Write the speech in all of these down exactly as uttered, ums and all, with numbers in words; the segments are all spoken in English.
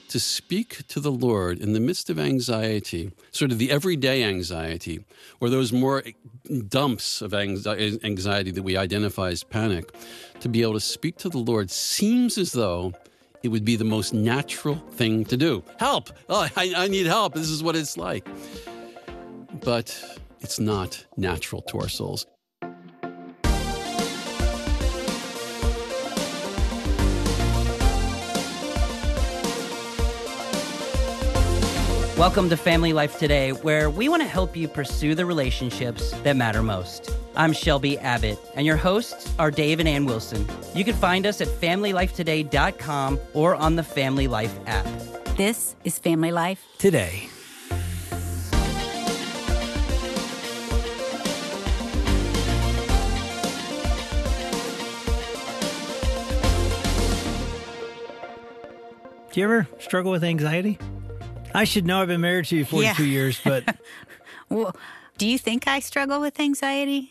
to speak to the Lord in the midst of anxiety, sort of the everyday anxiety, or those more dumps of anxiety that we identify as panic, to be able to speak to the Lord seems as though it would be the most natural thing to do. Help! Oh, I, I need help. This is what it's like. But it's not natural to our souls. Welcome to Family Life Today, where we want to help you pursue the relationships that matter most. I'm Shelby Abbott, and your hosts are Dave and Ann Wilson. You can find us at family life today dot com or on the Family Life app. This is Family Life Today. Do you ever struggle with anxiety? I should know. I've been married to you forty-two Yeah. years, but... Well, do you think I struggle with anxiety?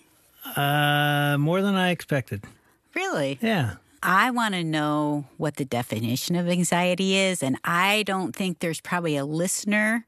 uh, more than I expected. Really? Yeah. I want to know what the definition of anxiety is, and I don't think there's probably a listener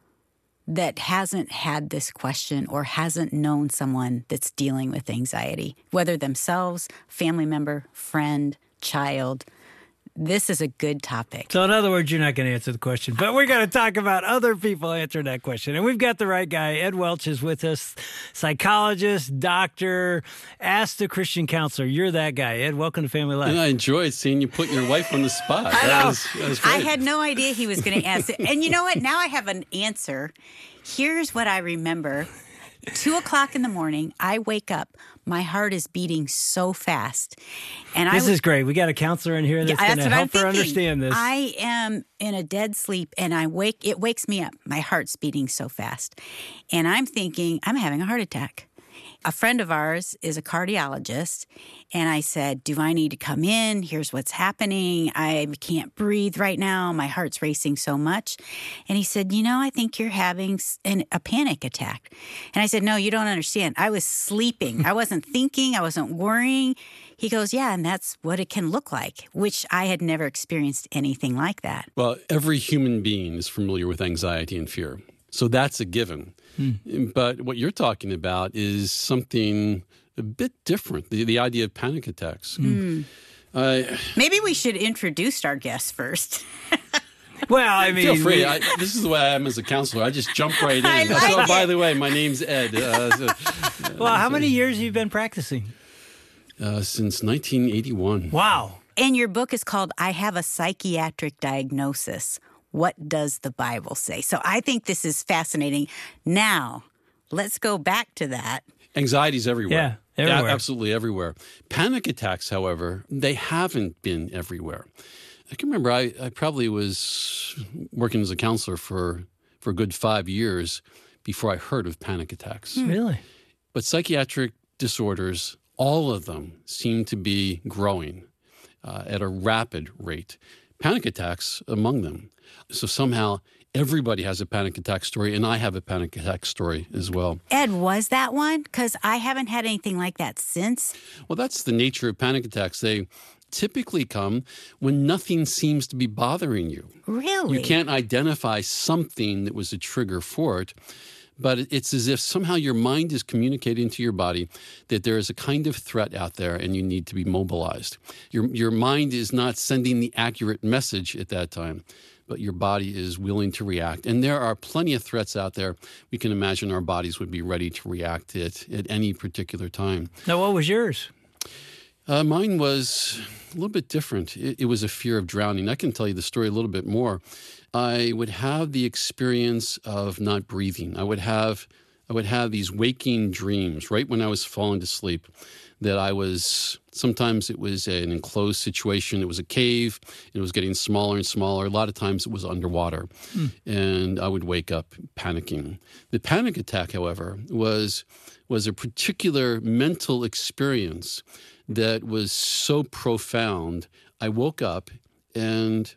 that hasn't had this question or hasn't known someone that's dealing with anxiety, whether themselves, family member, friend, child. This is a good topic. So in other words, you're not going to answer the question, but we're going to talk about other people answering that question. And we've got the right guy. Ed Welch is with us, psychologist, doctor, Ask the Christian Counselor. You're that guy. Ed, welcome to Family Life. And I enjoyed seeing you put your wife on the spot. I That know. was, that was great. I had no idea he was going to ask it. And you know what? Now I have an answer. Here's what I remember. Two o'clock in the morning, I wake up. My heart is beating so fast. And This I is great. We got a counselor in here that's Yeah, going that's to what I'm help her thinking. understand this. I am in a dead sleep, and I wake. It wakes me up. My heart's beating so fast, and I'm thinking I'm having a heart attack. A friend of ours is a cardiologist, and I said, do I need to come in? Here's what's happening. I can't breathe right now. My heart's racing so much. And he said, you know, I think you're having an, a panic attack. And I said, no, you don't understand. I was sleeping. I wasn't thinking. I wasn't worrying. He goes, yeah, and that's what it can look like, which I had never experienced anything like that. Well, every human being is familiar with anxiety and fear. So that's a given. Hmm. But what you're talking about is something a bit different, the, the idea of panic attacks. Mm. Uh, Maybe we should introduce our guests first. Well, I mean... Feel free. I, this is the way I am as a counselor. I just jump right in. I like so, it. by the way, my name's Ed. Uh, so, Well, how many years have you been practicing? Uh, since nineteen eighty-one. Wow. And your book is called I Have a Psychiatric Diagnosis. What does the Bible say? So I think this is fascinating. Now, let's go back to that. Anxiety's everywhere. Yeah, everywhere. A- absolutely everywhere. Panic attacks, however, they haven't been everywhere. I can remember I, I probably was working as a counselor for, for a good five years before I heard of panic attacks. Hmm. Really? But psychiatric disorders, all of them seem to be growing uh, at a rapid rate. Panic attacks among them. So somehow everybody has a panic attack story, and I have a panic attack story as well. Ed, was that one? Because I haven't had anything like that since. Well, that's the nature of panic attacks. They typically come when nothing seems to be bothering you. Really? You can't identify something that was a trigger for it, but it's as if somehow your mind is communicating to your body that there is a kind of threat out there and you need to be mobilized. Your, your mind is not sending the accurate message at that time, but your body is willing to react. And there are plenty of threats out there. We can imagine our bodies would be ready to react at, at any particular time. Now, what was yours? Uh, mine was a little bit different. It, it was a fear of drowning. I can tell you the story a little bit more. I would have the experience of not breathing. I would have, I would have these waking dreams right when I was falling to sleep that I was, sometimes it was an enclosed situation. It was a cave. It was getting smaller and smaller. A lot of times it was underwater. Hmm. And I would wake up panicking. The panic attack, however, was, was a particular mental experience that was so profound. I woke up and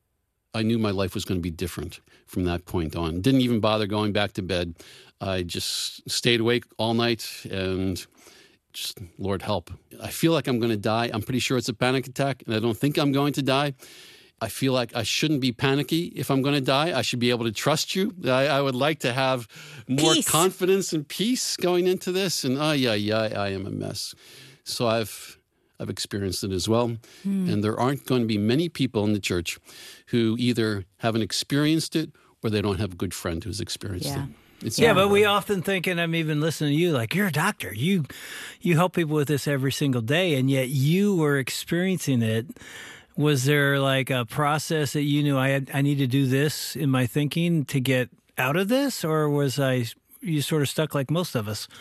I knew my life was going to be different from that point on. Didn't even bother going back to bed. I just stayed awake all night and just, Lord help. I feel like I'm going to die. I'm pretty sure it's a panic attack, and I don't think I'm going to die. I feel like I shouldn't be panicky if I'm going to die. I should be able to trust you. I, I would like to have more Peace. confidence and peace going into this. And oh, yeah, yeah, I am a mess. So I've I've experienced it as well. Hmm. And there aren't going to be many people in the church who either haven't experienced it or they don't have a good friend who's experienced Yeah. it. It's Yeah, but we often think, and I'm even listening to you, like, you're a doctor. You you help people with this every single day, and yet you were experiencing it. Was there like a process that you knew I had, I need to do this in my thinking to get out of this, or was I you sort of stuck like most of us?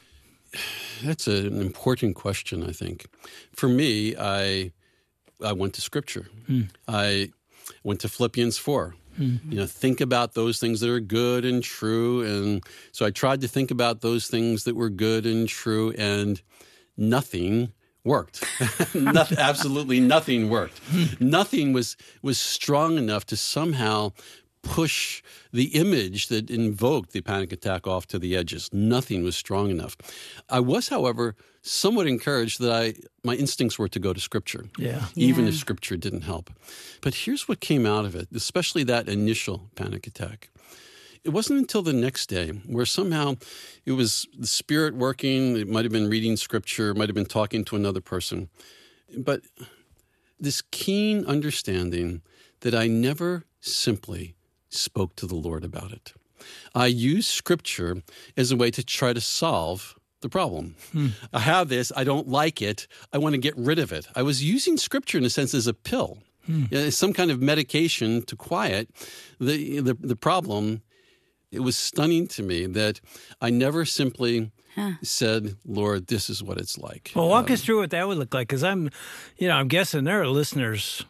That's a, an important question, I think. For me, I I went to Scripture. Hmm. I went to Philippians four. Hmm. You know, think about those things that are good and true. And so I tried to think about those things that were good and true, and nothing worked. nothing, absolutely nothing worked. Nothing was was strong enough to somehow push the image that invoked the panic attack off to the edges. Nothing was strong enough. I was, however, somewhat encouraged that I my instincts were to go to Scripture, Yeah. even Yeah. if Scripture didn't help. But here's what came out of it, especially that initial panic attack. It wasn't until the next day where somehow it was the Spirit working. It might have been reading Scripture, it might have been talking to another person. But this keen understanding that I never simply spoke to the Lord about it. I used Scripture as a way to try to solve the problem. Hmm. I have this. I don't like it. I want to get rid of it. I was using Scripture in a sense as a pill, hmm. you know, some kind of medication to quiet the, the the problem. It was stunning to me that I never simply huh. said, Lord, this is what it's like. Well, walk um, us through what that would look like, because I'm, you know, I'm guessing there are listeners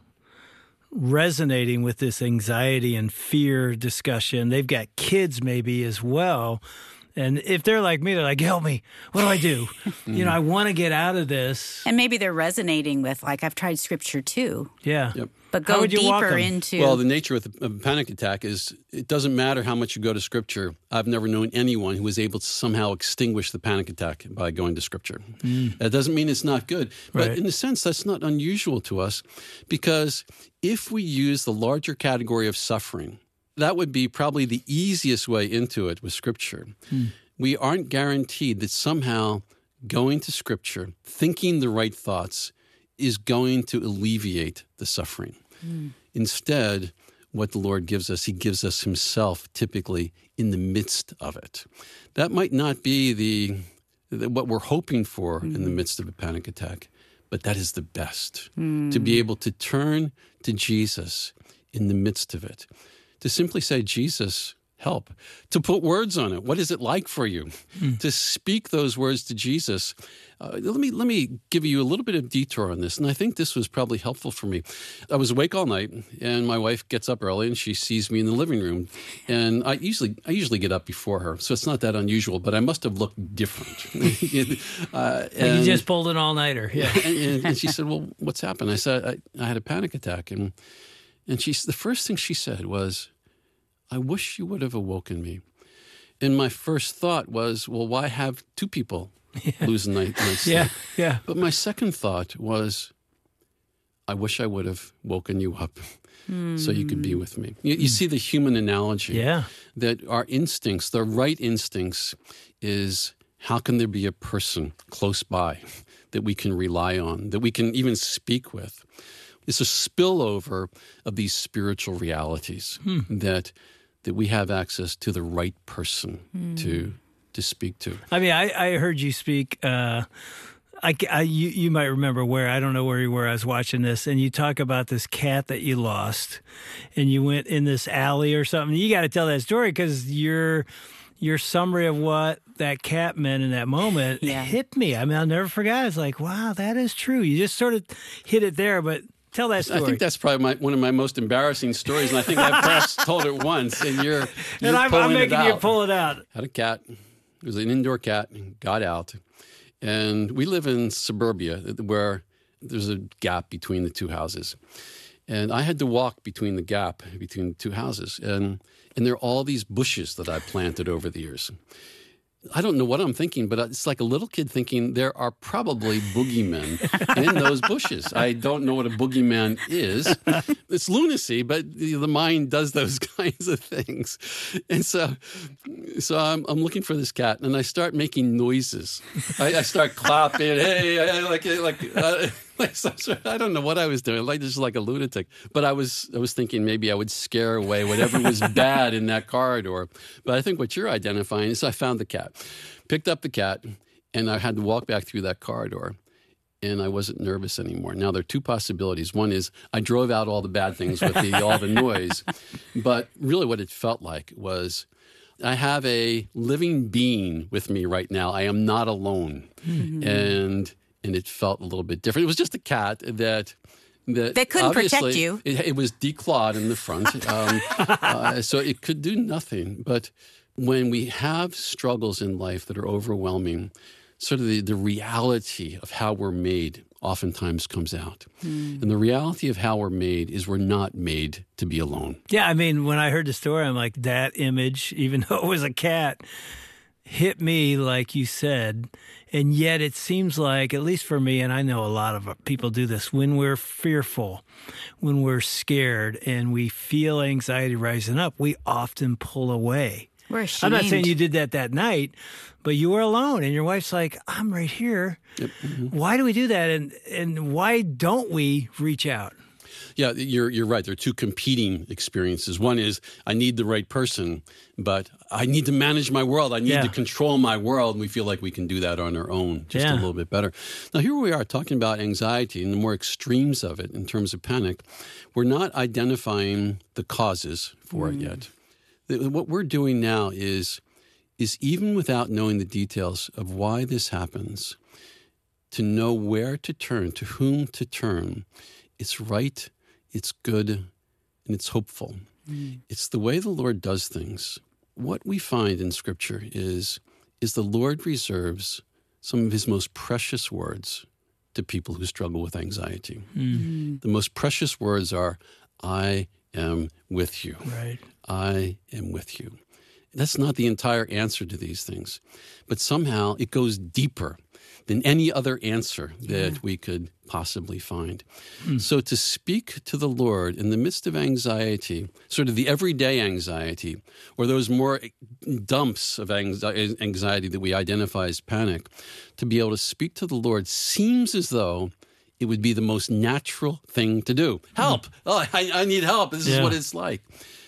resonating with this anxiety and fear discussion. They've got kids maybe as well. And if they're like me, they're like, help me. What do I do? You know, I want to get out of this. And maybe they're resonating with, like, I've tried Scripture too. Yeah. Yep. But How go would you walk deeper them? into... Well, the nature of a panic attack is it doesn't matter how much you go to Scripture. I've never known anyone who was able to somehow extinguish the panic attack by going to Scripture. Mm. That doesn't mean it's not good. But Right. in a sense, that's not unusual to us, because if we use the larger category of suffering, that would be probably the easiest way into it with Scripture. Mm. We aren't guaranteed that somehow going to Scripture, thinking the right thoughts, is going to alleviate the suffering. Mm. Instead, what the Lord gives us, He gives us Himself typically in the midst of it. That might not be the, the what we're hoping for mm. in the midst of a panic attack, but that is the best. Mm. To be able to turn to Jesus in the midst of it. To simply say, Jesus, help. To put words on it. What is it like for you? Mm. To speak those words to Jesus. Uh, let me let me give you a little bit of detour on this, and I think this was probably helpful for me. I was awake all night, and my wife gets up early, and she sees me in the living room, and I usually I usually get up before her, so it's not that unusual. But I must have looked different. uh, and, you just pulled an all-nighter, yeah. and, and, and she said, "Well, what's happened?" I said, "I, I had a panic attack," and and she the first thing she said was, I wish you would have awoken me. And my first thought was, well, why have two people yeah. lose a night, night's sleep? Yeah, yeah. But my second thought was, I wish I would have woken you up mm. so you could be with me. You, you mm. see the human analogy. Yeah. That our instincts, the right instincts, is how can there be a person close by that we can rely on, that we can even speak with? It's a spillover of these spiritual realities hmm. that that we have access to the right person mm. to to speak to. I mean, I, I heard you speak. Uh, I, I you, you might remember where, I don't know where you were. I was watching this, and you talk about this cat that you lost, and you went in this alley or something. You got to tell that story, because your your summary of what that cat meant in that moment yeah. hit me. I mean, I'll never forget. It's like, wow, that is true. You just sort of hit it there, but. Tell that story. I think that's probably my, one of my most embarrassing stories, and I think I've perhaps told it once, and you're, you're and I'm, pulling I'm making it out. you pull it out. Had a cat. It was an indoor cat. Got out. And we live in suburbia where there's a gap between the two houses. And I had to walk between the gap between the two houses. And, and there are all these bushes that I planted over the years. I don't know what I'm thinking, but it's like a little kid thinking there are probably boogeymen in those bushes. I don't know what a boogeyman is. It's lunacy, but the, the mind does those kinds of things. And so so I'm, I'm looking for this cat, and I start making noises. I, I start clapping. Hey, I, like, like, uh, like some sort- I don't know what I was doing, like just like a lunatic. But I was I was thinking maybe I would scare away whatever was bad in that corridor. But I think what you're identifying is I found the cat. Picked up the cat, and I had to walk back through that corridor, and I wasn't nervous anymore. Now, there are two possibilities. One is I drove out all the bad things with the, all the noise, but really what it felt like was I have a living being with me right now. I am not alone, mm-hmm. and and it felt a little bit different. It was just a cat that... That, that couldn't protect you. It, it was declawed in the front, um, uh, so it could do nothing. But when we have struggles in life that are overwhelming, sort of the, the reality of how we're made oftentimes comes out. Mm. And the reality of how we're made is we're not made to be alone. Yeah, I mean, when I heard the story, I'm like, that image, even though it was a cat, hit me like you said. And yet it seems like, at least for me, and I know a lot of people do this, when we're fearful, when we're scared, and we feel anxiety rising up, we often pull away. We're ashamed. I'm not saying you did that that night, but you were alone, and your wife's like, I'm right here. Yep. Mm-hmm. Why do we do that? And and why don't we reach out? Yeah, you're you're right. There are two competing experiences. One is I need the right person, but I need to manage my world. I need yeah. to control my world. And we feel like we can do that on our own just yeah. a little bit better. Now, here we are talking about anxiety and the more extremes of it in terms of panic. We're not identifying the causes for mm. it yet. The, what we're doing now is is even without knowing the details of why this happens, to know where to turn, to whom to turn. It's right, it's good, and it's hopeful. Mm. It's the way the Lord does things. What we find in Scripture is, is the Lord reserves some of his most precious words to people who struggle with anxiety. Mm. The most precious words are, I am with you. Right. I am with you. That's not the entire answer to these things, but somehow it goes deeper than any other answer that yeah. we could possibly find. Mm. So to speak to the Lord in the midst of anxiety, sort of the everyday anxiety, or those more dumps of anxiety that we identify as panic, to be able to speak to the Lord seems as though it would be the most natural thing to do. Help! Mm. Oh, I, I need help. This yeah. is what it's like.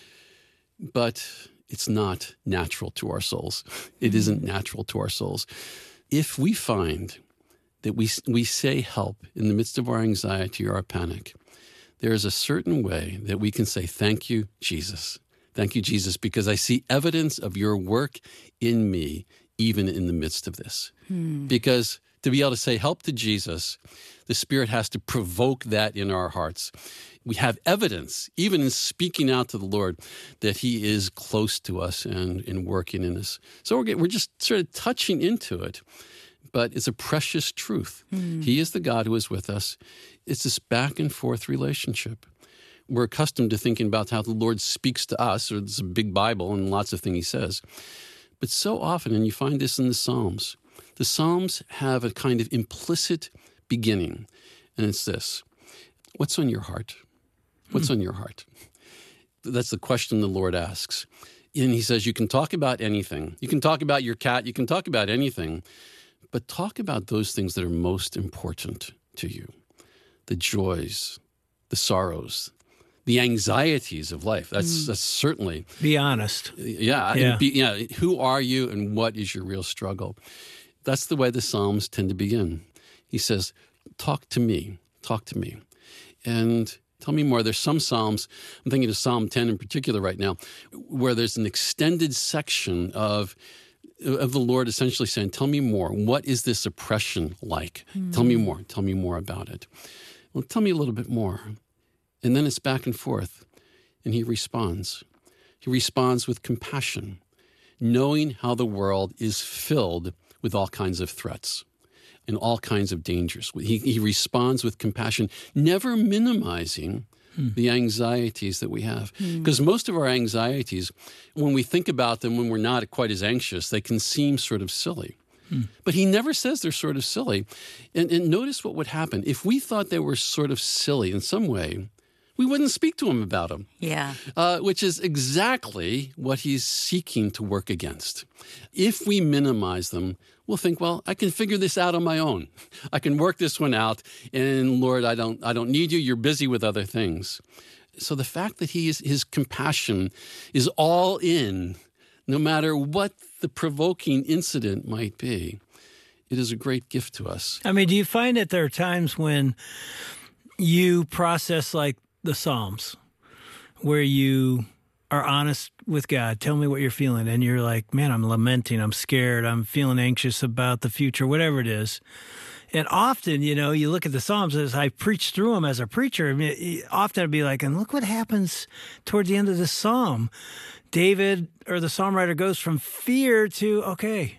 But it's not natural to our souls. It mm. isn't natural to our souls. If we find that we we say help in the midst of our anxiety or our panic, there is a certain way that we can say, thank you, Jesus. Thank you, Jesus, because I see evidence of your work in me, even in the midst of this. Hmm. Because to be able to say help to Jesus, the Spirit has to provoke that in our hearts. We have evidence, even in speaking out to the Lord, that he is close to us and, and working in us. So we're, we're just sort of touching into it, but it's a precious truth. Mm. He is the God who is with us. It's this back and forth relationship. We're accustomed to thinking about how the Lord speaks to us, or it's a big Bible and lots of things he says. But so often, and you find this in the Psalms, the Psalms have a kind of implicit beginning, and it's this: what's on your heart? What's on your heart? That's the question the Lord asks. And he says, you can talk about anything. You can talk about your cat. You can talk about anything. But talk about those things that are most important to you. The joys, the sorrows, the anxieties of life. That's, mm. that's certainly... Be honest. Yeah. Yeah. Be, yeah. Who are you and what is your real struggle? That's the way the Psalms tend to begin. He says, talk to me. Talk to me. And... tell me more. There's some Psalms, I'm thinking of Psalm ten in particular right now, where there's an extended section of of the Lord essentially saying, tell me more. What is this oppression like? Mm. Tell me more. Tell me more about it. Well, tell me a little bit more. And then it's back and forth. And he responds. He responds with compassion, knowing how the world is filled with all kinds of threats and all kinds of dangers. He, he responds with compassion, never minimizing Hmm. The anxieties that we have. Because hmm. most of our anxieties, when we think about them when we're not quite as anxious, they can seem sort of silly. Hmm. But he never says they're sort of silly. And, and notice what would happen. If we thought they were sort of silly in some way, we wouldn't speak to him about them. Yeah. Uh, which is exactly what he's seeking to work against. If we minimize them, we'll think, well, I can figure this out on my own. I can work this one out. And Lord, I don't I don't need you. You're busy with other things. So the fact that he is, his compassion is all in, no matter what the provoking incident might be, it is a great gift to us. I mean, do you find that there are times when you process like the Psalms, where you are honest with God, tell me what you're feeling, and you're like, man, I'm lamenting, I'm scared, I'm feeling anxious about the future, whatever it is. And often, you know, you look at the Psalms as I preach through them as a preacher, I mean, often I'd be like, and look what happens toward the end of the Psalm. David, or the Psalm writer, goes from fear to, okay,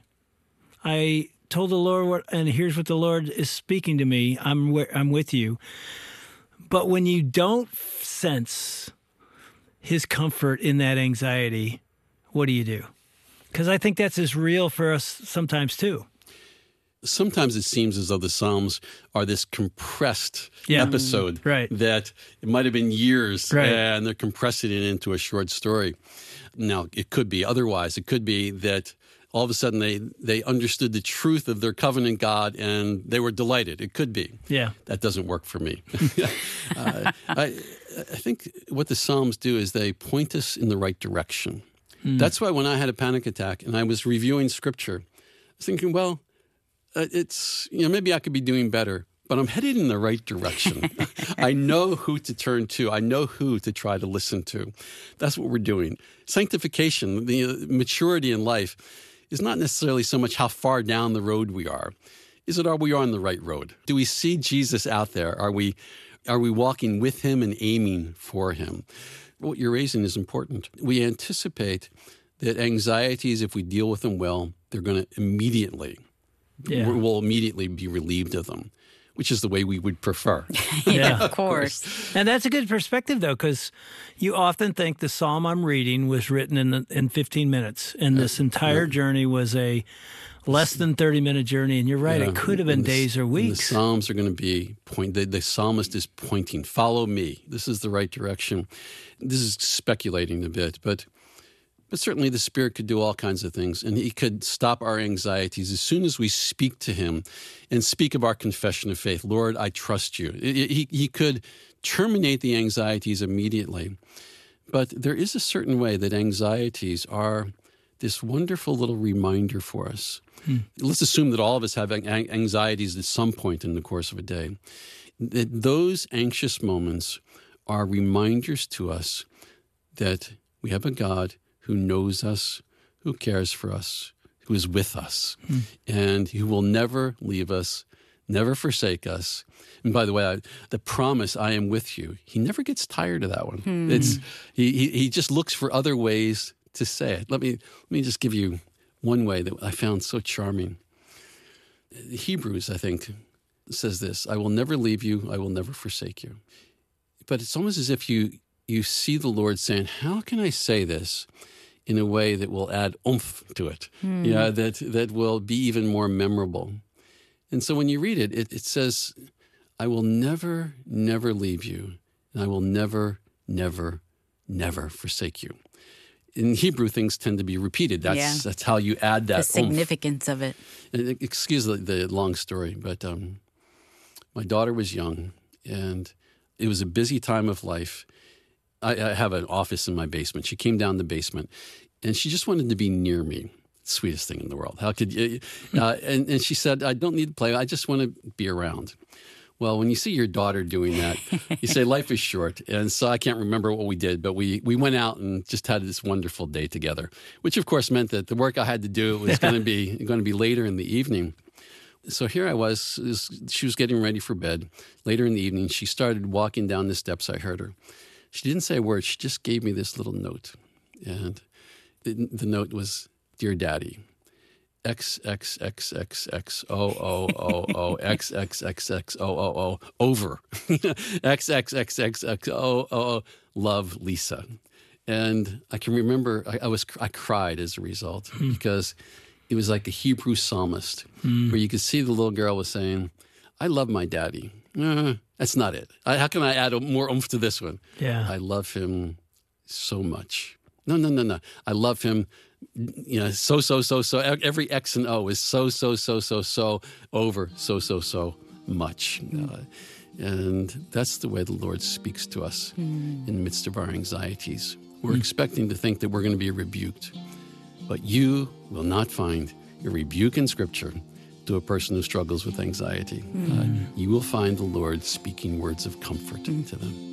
I told the Lord what, and here's what the Lord is speaking to me. I'm I'm with you. But when you don't sense his comfort in that anxiety, what do you do? Because I think that's as real for us sometimes too. Sometimes it seems as though the Psalms are this compressed yeah. episode right. that it might have been years, right. and they're compressing it into a short story. Now, it could be otherwise. It could be that all of a sudden they, they understood the truth of their covenant God and they were delighted. It could be. Yeah. That doesn't work for me. uh, I, I think what the Psalms do is they point us in the right direction. Mm. That's why when I had a panic attack and I was reviewing Scripture, I was thinking, well, uh, it's, you know, maybe I could be doing better, but I'm headed in the right direction. I know who to turn to. I know who to try to listen to. That's what we're doing. Sanctification, the uh, maturity in life, is not necessarily so much how far down the road we are. Is it, are we on the right road? Do we see Jesus out there? Are we, are we walking with him and aiming for him? What you're raising is important. We anticipate that anxieties, if we deal with them well, they're going to immediately, yeah. we'll immediately be relieved of them, which is the way we would prefer. yeah, of course. And that's a good perspective, though, because you often think the psalm I'm reading was written in in fifteen minutes, and this entire yeah. journey was a less than thirty-minute journey. And you're right, yeah. it could have been the, days or weeks. The Psalms are going to be, point. The, the psalmist is pointing, follow me. This is the right direction. This is speculating a bit, but... But certainly the Spirit could do all kinds of things, and he could stop our anxieties as soon as we speak to him and speak of our confession of faith. Lord, I trust you. He, he could terminate the anxieties immediately. But there is a certain way that anxieties are this wonderful little reminder for us. Hmm. Let's assume that all of us have anxieties at some point in the course of a day. That those anxious moments are reminders to us that we have a God who knows us, who cares for us, who is with us, mm. and who will never leave us, never forsake us. And by the way, I, the promise, I am with you, he never gets tired of that one. Mm. It's he, he he just looks for other ways to say it. Let me let me just give you one way that I found so charming. Hebrews, I think, says this: I will never leave you, I will never forsake you. But it's almost as if you you see the Lord saying, how can I say this in a way that will add oomph to it, mm. yeah, that that will be even more memorable? And so when you read it, it, it says, I will never, never leave you, and I will never, never, never forsake you. In Hebrew, things tend to be repeated. That's yeah. that's how you add that the significance oomph. of it. And excuse the, the long story, but um, my daughter was young, and it was a busy time of life. I, I have an office in my basement. She came down the basement, and she just wanted to be near me. Sweetest thing in the world. How could you? Uh, and, and she said, I don't need to play. I just want to be around. Well, when you see your daughter doing that, you say life is short. And so I can't remember what we did, but we, we went out and just had this wonderful day together, which of course meant that the work I had to do was going to be going to be later in the evening. So here I was, she was getting ready for bed. Later in the evening, she started walking down the steps. I heard her. She didn't say a word. She just gave me this little note. And the, the note was, Dear Daddy. X X X X X O O O O X X X X O O O over X X X X X O O O love Lisa. And I can remember I, I was I cried as a result mm. because it was like a Hebrew psalmist mm. where you could see the little girl was saying, I love my daddy. Uh, that's not it. I, how can I add more oomph to this one? Yeah. I love him so much. No, no, no, no. I love him. You know, so, so, so, so. Every X and O is so, so, so, so, so over so, so, so much. Mm. Uh, and that's the way the Lord speaks to us mm. in the midst of our anxieties. We're mm. expecting to think that we're going to be rebuked. But you will not find a rebuke in Scripture to a person who struggles with anxiety. Mm. Uh, you will find the Lord speaking words of comfort mm. to them.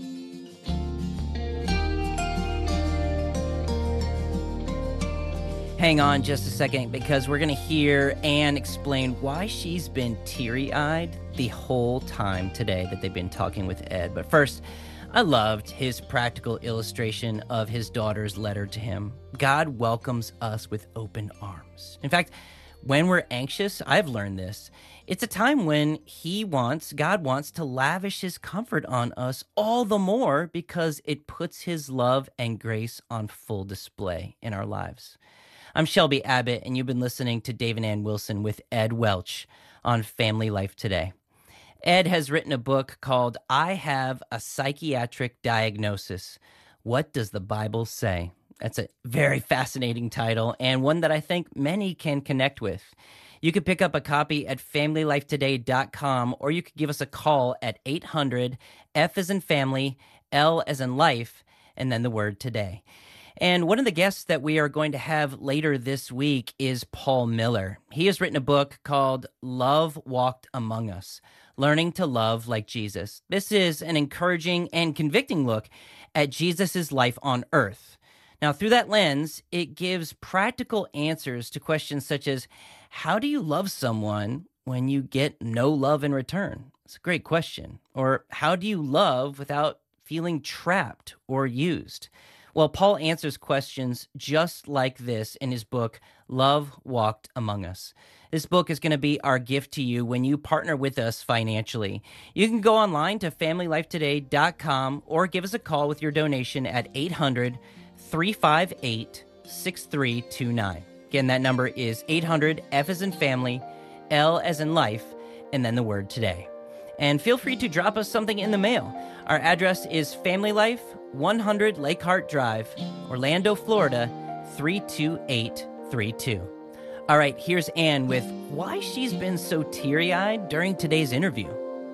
Hang on just a second, because we're going to hear Anne explain why she's been teary-eyed the whole time today that they've been talking with Ed. But first, I loved his practical illustration of his daughter's letter to him. God welcomes us with open arms. In fact, when we're anxious, I've learned this, it's a time when he wants, God wants to lavish his comfort on us all the more because it puts his love and grace on full display in our lives. I'm Shelby Abbott, and you've been listening to Dave and Ann Wilson with Ed Welch on Family Life Today. Ed has written a book called I Have a Psychiatric Diagnosis. What does the Bible say? That's a very fascinating title, and one that I think many can connect with. You could pick up a copy at family life today dot com, or you could give us a call at eight hundred F as in family, L as in life, and then the word today. And one of the guests that we are going to have later this week is Paul Miller. He has written a book called Love Walked Among Us, Learning to Love Like Jesus. This is an encouraging and convicting look at Jesus' life on earth. Now, through that lens, it gives practical answers to questions such as, how do you love someone when you get no love in return? It's a great question. Or how do you love without feeling trapped or used? Well, Paul answers questions just like this in his book, Love Walked Among Us. This book is going to be our gift to you when you partner with us financially. You can go online to family life today dot com or give us a call with your donation at eight hundred three five eight six three two nine. Again, that number is eight hundred F as in family, L as in life, and then the word today. And feel free to drop us something in the mail. Our address is Family Life, one hundred Lake Hart Drive, Orlando, Florida, three two eight three two. All right, here's Anne with why she's been so teary-eyed during today's interview.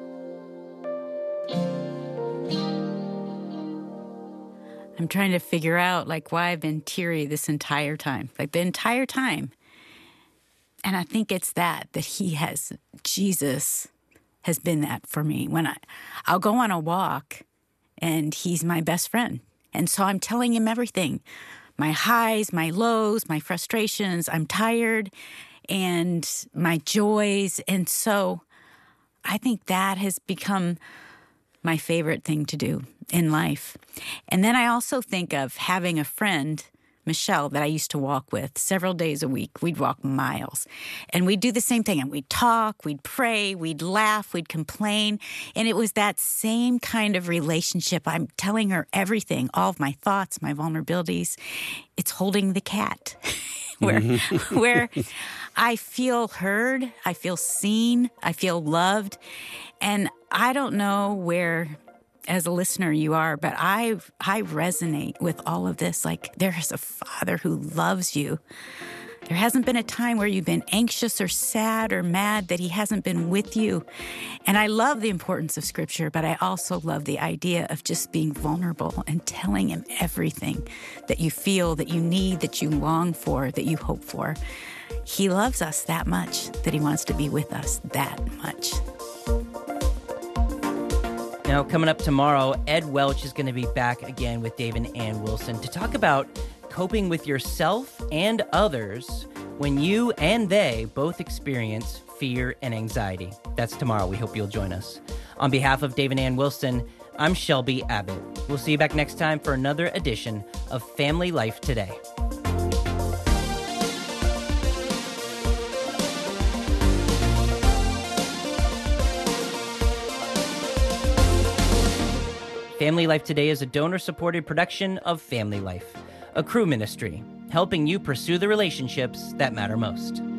I'm trying to figure out, like, why I've been teary this entire time, like the entire time. And I think it's that, that he has, Jesus has been that for me. When I, I'll go on a walk, and he's my best friend. And so I'm telling him everything, my highs, my lows, my frustrations, I'm tired, and my joys. And so I think that has become my favorite thing to do in life. And then I also think of having a friend, Michelle, that I used to walk with several days a week. We'd walk miles. And we'd do the same thing. And we'd talk, we'd pray, we'd laugh, we'd complain. And it was that same kind of relationship. I'm telling her everything, all of my thoughts, my vulnerabilities. It's holding the cat, where, where I feel heard, I feel seen, I feel loved. And I don't know where, as a listener, you are, but I I resonate with all of this. Like, there is a Father who loves you. There hasn't been a time where you've been anxious or sad or mad that he hasn't been with you. And I love the importance of Scripture, but I also love the idea of just being vulnerable and telling him everything that you feel, that you need, that you long for, that you hope for. He loves us that much, that he wants to be with us that much. Now, coming up tomorrow, Ed Welch is going to be back again with Dave and Ann Wilson to talk about coping with yourself and others when you and they both experience fear and anxiety. That's tomorrow. We hope you'll join us. On behalf of Dave and Ann Wilson, I'm Shelby Abbott. We'll see you back next time for another edition of Family Life Today. Family Life Today is a donor-supported production of Family Life, a Cru ministry, helping you pursue the relationships that matter most.